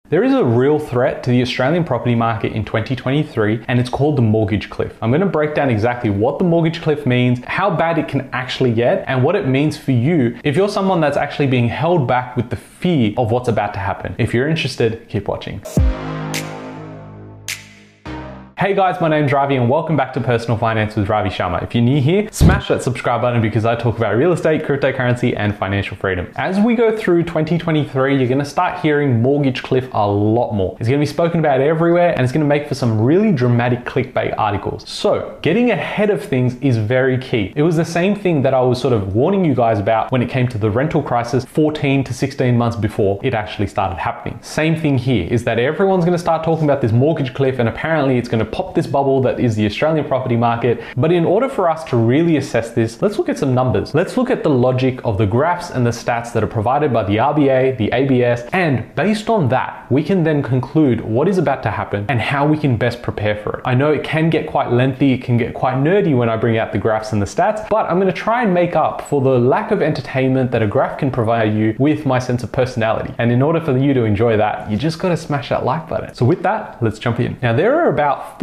There is a real threat to the Australian property market in 2023, and it's called the mortgage cliff. I'm going to break down exactly what the mortgage cliff means, how bad it can actually get, and what it means for you if you're someone that's actually being held back with the fear of what's about to happen. If you're interested, keep watching. Hey guys, my name's Ravi and welcome back to Personal Finance with Ravi Sharma. If you're new here, smash that subscribe button because I talk about real estate, cryptocurrency, and financial freedom. As we go through 2023, you're gonna start hearing mortgage cliff a lot more. It's gonna be spoken about everywhere and it's gonna make for some really dramatic clickbait articles. So getting ahead of things is very key. It was the same thing that I was sort of warning you guys about when it came to the rental crisis 14 to 16 months before it actually started happening. Same thing here is that everyone's gonna start talking about this mortgage cliff and apparently it's gonna pop this bubble that is the Australian property market. But in order for us to really assess this, let's look at some numbers. Let's look at the logic of the graphs and the stats that are provided by the RBA, the ABS, and based on that, we can then conclude what is about to happen and how we can best prepare for it. I know it can get quite lengthy, it can get quite nerdy when I bring out the graphs and the stats, but I'm going to try and make up for the lack of entertainment that a graph can provide you with my sense of personality. And in order for you to enjoy that, you just got to smash that like button. So with that, let's jump in. Now there are about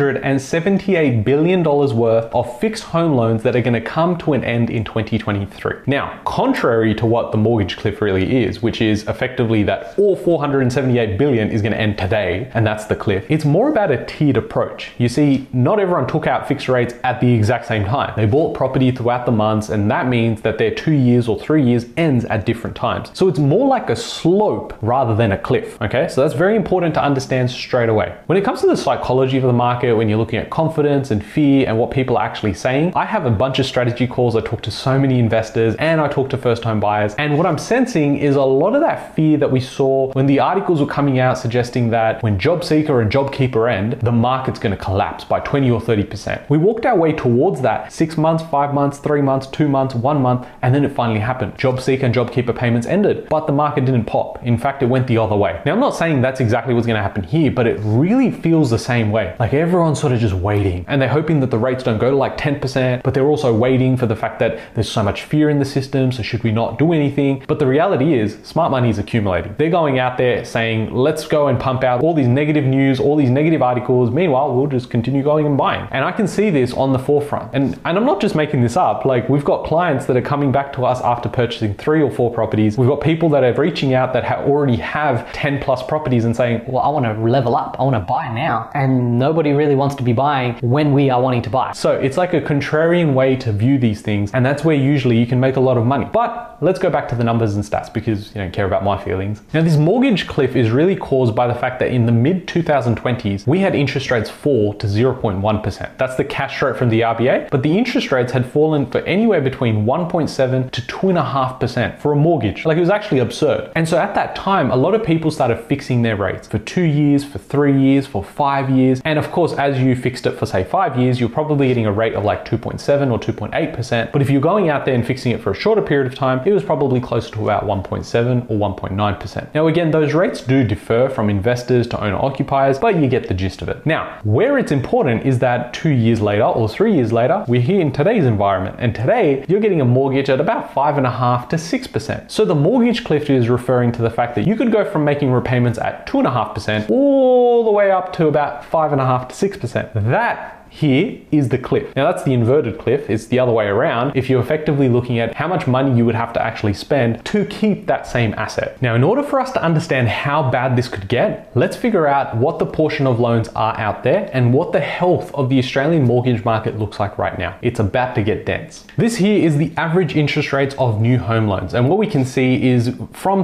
$478 billion worth of fixed home loans that are going to come to an end in 2023. Now, contrary to what the mortgage cliff really is, which is effectively that all 478 billion is going to end today, and that's the cliff, it's more about a tiered approach. You see, not everyone took out fixed rates at the exact same time. They bought property throughout the months, and that means that their 2 years or 3 years ends at different times. So it's more like a slope rather than a cliff, okay? So that's very important to understand straight away. When it comes to the psychology of the market, when you're looking at confidence and fear and what people are actually saying, I have a bunch of strategy calls. I talk to so many investors and I talk to first home buyers. And what I'm sensing is a lot of that fear that we saw when the articles were coming out suggesting that when JobSeeker and JobKeeper end, the market's going to collapse by 20 or 30%. We walked our way towards that 6 months, 5 months, 3 months, 2 months, 1 month, and then it finally happened. JobSeeker and JobKeeper payments ended, but the market didn't pop. In fact, it went the other way. Now, I'm not saying that's exactly what's going to happen here, but it really feels the same way. Like everyone's sort of just waiting and they're hoping that the rates don't go to like 10%, but they're also waiting for the fact that there's so much fear in the system, so should we not do anything? But the reality is smart money is accumulating. They're going out there saying, let's go and pump out all these negative news, all these negative articles. Meanwhile, we'll just continue going and buying. And I can see this on the forefront. And I'm not just making this up. Like we've got clients that are coming back to us after purchasing 3 or 4 properties. We've got people that are reaching out that already have 10 plus properties and saying, well, I want to level up. I want to buy now. And nobody really wants to be buying when we are wanting to buy. So it's like a contrarian way to view these things, and that's where usually you can make a lot of money. But let's go back to the numbers and stats because you don't care about my feelings. Now this mortgage cliff is really caused by the fact that in the mid 2020s, we had interest rates fall to 0.1%. That's the cash rate from the RBA, but the interest rates had fallen for anywhere between 1.7 to 2.5% for a mortgage. Like it was actually absurd. And so at that time, a lot of people started fixing their rates for 2 years, for 3 years, for 5 years. And of course, as you fixed it for say 5 years, you're probably getting a rate of like 2.7 or 2.8%. But if you're going out there and fixing it for a shorter period of time, it was probably closer to about 1.7 or 1.9%. Now again, those rates do differ from investors to owner occupiers, but you get the gist of it. Now, where it's important is that 2 years later or 3 years later, we're here in today's environment. And today you're getting a mortgage at about 5.5 to 6%. So the mortgage cliff is referring to the fact that you could go from making repayments at 2.5% all the way up to about 5.5 to 6%. That here is the cliff. Now that's the inverted cliff. It's the other way around. If you're effectively looking at how much money you would have to actually spend to keep that same asset. Now, in order for us to understand how bad this could get, let's figure out what the portion of loans are out there and what the health of the Australian mortgage market looks like right now. It's about to get dense. This here is the average interest rates of new home loans. And what we can see is from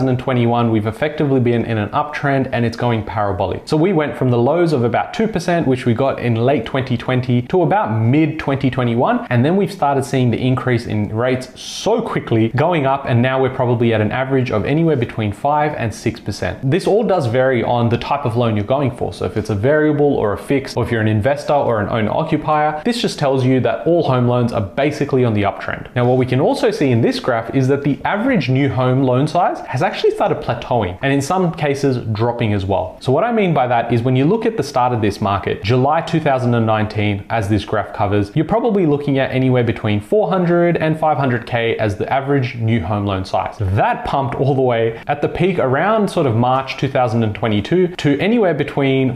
2021, we've effectively been in an uptrend and it's going parabolic. So we went from the lows of about 2%, which we got in late 2020 to about mid 2021, and then we've started seeing the increase in rates so quickly going up, and now we're probably at an average of anywhere between 5 and 6%. This all does vary on the type of loan you're going for. So if it's a variable or a fixed, or if you're an investor or an owner occupier, this just tells you that all home loans are basically on the uptrend. Now what we can also see in this graph is that the average new home loan size has actually started plateauing, and in some cases dropping as well. So what I mean by that is when you look at the start of this market, July 2019 2019, as this graph covers, you're probably looking at anywhere between 400 and 500K as the average new home loan size. That pumped all the way at the peak around sort of March 2022 to anywhere between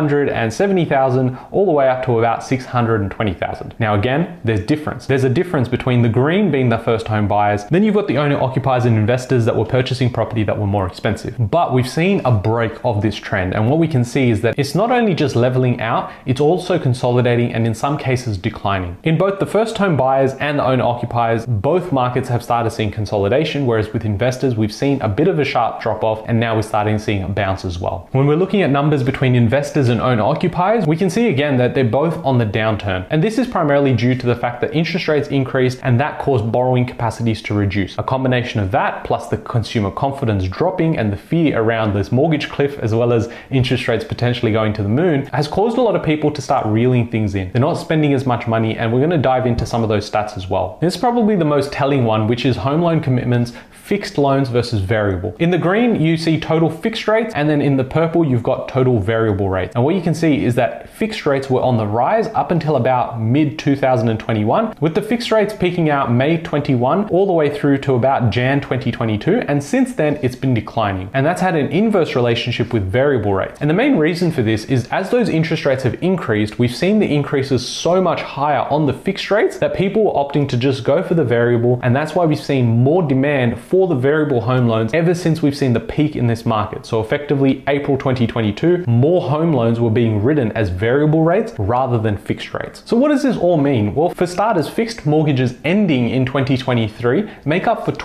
470,000 all the way up to about 620,000. Now again, there's difference. There's a difference between the green being the first home buyers, then you've got the owner occupiers and investors that were purchasing property that were more expensive. But we've seen a break of this trend, and what we can see is that it's not only just leveling out, it's also consolidating and in some cases declining. In both the first home buyers and the owner occupiers, both markets have started seeing consolidation, whereas with investors, we've seen a bit of a sharp drop off, and now we're starting to see a bounce as well. When we're looking at numbers between investors and owner occupiers, we can see again that they're both on the downturn. And this is primarily due to the fact that interest rates increased and that caused borrowing capacities to reduce. A combination of that plus the consumer confidence dropping and the fear around this mortgage cliff, as well as interest rates potentially going to the moon, has caused a lot of people to start reeling things in. They're not spending as much money, and we're going to dive into some of those stats as well. This is probably the most telling one, which is home loan commitments, fixed loans versus variable. In the green, you see total fixed rates, and then in the purple, you've got total variable rates. And what you can see is that fixed rates were on the rise up until about mid 2021, with the fixed rates peaking out May 21 all the way through to about Jan 2022. And since then, it's been declining. And that's had an inverse relationship with variable rates. And the main reason for this is as those interest rates have increased, we've seen the increases so much higher on the fixed rates that people are opting to just go for the variable. And that's why we've seen more demand for the variable home loans ever since we've seen the peak in this market. So effectively April 2022, more home loans were being written as variable rates rather than fixed rates. So what does this all mean? Well, for starters, fixed mortgages ending in 2023 make up for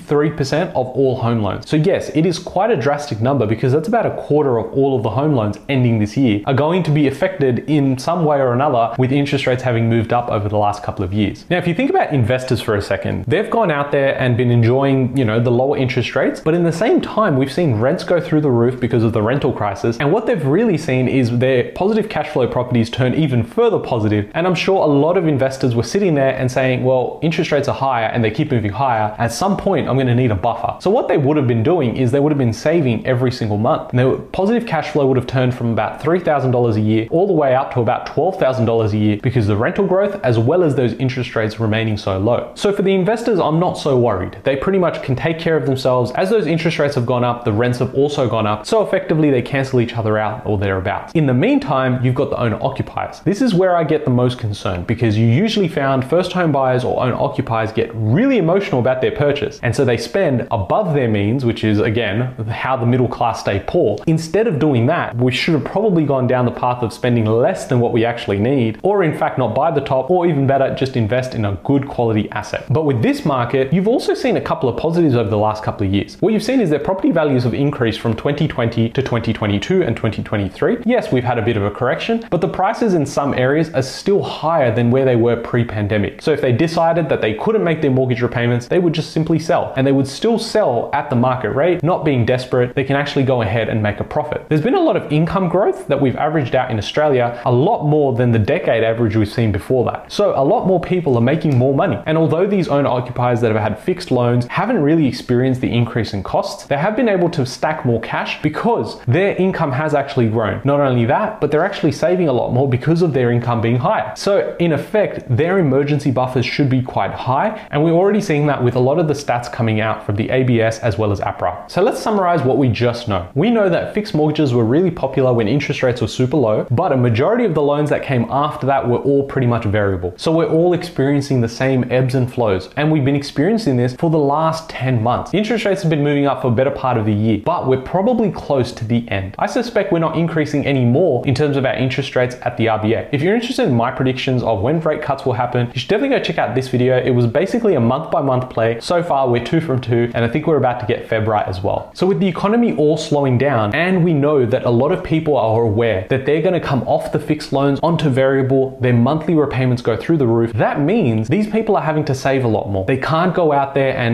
23% of all home loans. So yes, it is quite a drastic number because that's about a quarter of all of the home loans ending this year are going to be affected in some way or another with interest rates having moved up over the last couple of years. Now, if you think about investors for a second, they've gone out there and been enjoying, the lower interest rates, but in the same time, we've seen rents go through the roof because of the rental crisis. And what they've really seen is their positive cash flow properties turn even further positive. And I'm sure a lot of investors were sitting there and saying, well, interest rates are higher and they keep moving higher. At some point, I'm going to need a buffer. So what they would have been doing is they would have been saving every single month. And their positive cash flow would have turned from about $3,000 a year all the way up to about $12,000 a year because of the rental growth as well as those interest rates remaining so low. So for the investors, I'm not so worried. They pretty much can take care of themselves. As those interest rates have gone up, the rents have also gone up. So effectively they cancel each other out or thereabouts. In the meantime, you've got the owner occupiers. This is where I get the most concerned because you usually found first home buyers or owner occupiers get really emotional about their purchase. And so they spend above their means, which is again, how the middle class stay poor. Instead of doing that, we should have probably gone down the path of spending less than what we actually need, or in fact not buy the top, or even better, just invest in a good quality asset. But with this market, you've also seen a couple of positives over the last couple of years. What you've seen is that property values have increased from 2020 to 2022 and 2023. Yes, we've had a bit of a correction, but the prices in some areas are still higher than where they were pre-pandemic. So if they decided that they couldn't make their mortgage repayments, they would just simply sell, and they would still sell at the market rate, not being desperate. They can actually go ahead and make a profit. There's been a lot of income growth that we've averaged out in Australia, a lot more than the decade average we've seen before that. So a lot more people are making more money. And although these owner occupiers that have had fixed loans haven't really experienced the increase in costs, they have been able to stack more cash because their income has actually grown. Not only that, but they're actually saving a lot more because of their income being higher. So in effect, their emergency buffers should be quite high. And we're already seeing that with a lot of the stats coming out from the ABS as well as APRA. So let's summarize what we just know. We know that fixed mortgages were really popular when interest rates were super low, but a majority of the loans that came after that were all pretty much variable. So we're all experiencing the same ebbs and flows. And we've been experiencing this for the last 10 months. Interest rates have been moving up for a better part of the year, but we're probably close to the end. I suspect we're not increasing any more in terms of our interest rates at the RBA. If you're interested in my predictions of when rate cuts will happen, you should definitely go check out this video. It was basically a month by month play. So far, we're 2 from 2, and I think we're about to get Feb right as well. So with the economy all slowing down, and we know that a lot of people are aware that they're going to come off the fixed loans onto variable, their monthly repayments go through the roof. That means these people are having to save a lot more. They can't go out there and,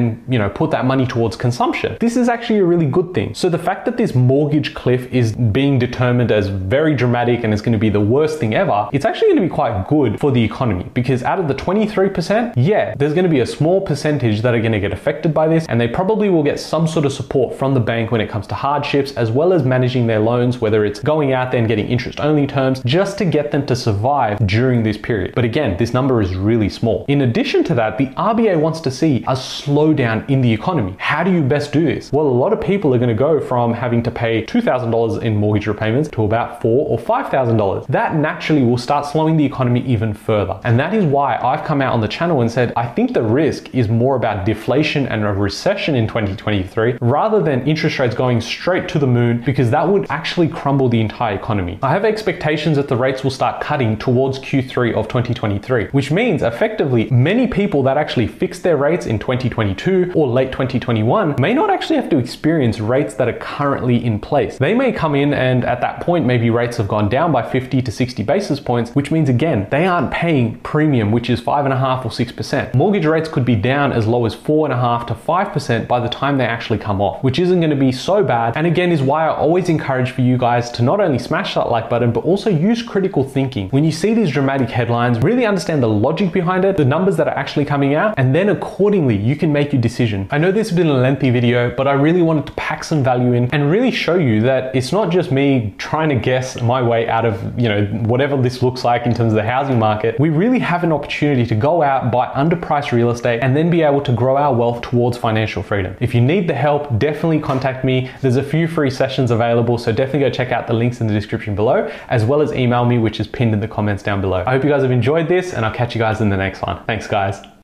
put that money towards consumption. This is actually a really good thing. So the fact that this mortgage cliff is being determined as very dramatic and is going to be the worst thing ever, it's actually going to be quite good for the economy, because out of the 23%, yeah, there's going to be a small percentage that are going to get affected by this, and they probably will get some sort of support from the bank when it comes to hardships, as well as managing their loans, whether it's going out there and getting interest only terms, just to get them to survive during this period. But again, this number is really small. In addition to that, the RBA wants to see a slowdown in the economy. How do you best do this? Well, a lot of people are going to go from having to pay $2,000 in mortgage repayments to about $4,000 or $5,000. That naturally will start slowing the economy even further. And that is why I've come out on the channel and said, I think the risk is more about deflation and a recession in 2023 rather than interest rates going straight to the moon, because that would actually crumble the entire economy. I have expectations that the rates will start cutting towards Q3 of 2023, which means effectively many people that actually fixed their rates in 2022 or late 2021 may not actually have to experience rates that are currently in place. They may come in and at that point maybe rates have gone down by 50 to 60 basis points, which means again they aren't paying premium, which is 5.5% or 6%. Mortgage rates could be down as low as 4.5% to 5% by the time they actually come off, which isn't going to be so bad. And again is why I always encourage for you guys to not only smash that like button, but also use critical thinking. When you see these dramatic headlines, really understand the logic behind it, the numbers that are actually coming out, and then accordingly you can make your decision. I know this has been a lengthy video, but I really wanted to pack some value in and really show you that it's not just me trying to guess my way out of, whatever this looks like in terms of the housing market. We really have an opportunity to go out, buy underpriced real estate, and then be able to grow our wealth towards financial freedom. If you need the help, definitely contact me. There's a few free sessions available, so definitely go check out the links in the description below, as well as email me, which is pinned in the comments down below. I hope you guys have enjoyed this, and I'll catch you guys in the next one. Thanks, guys.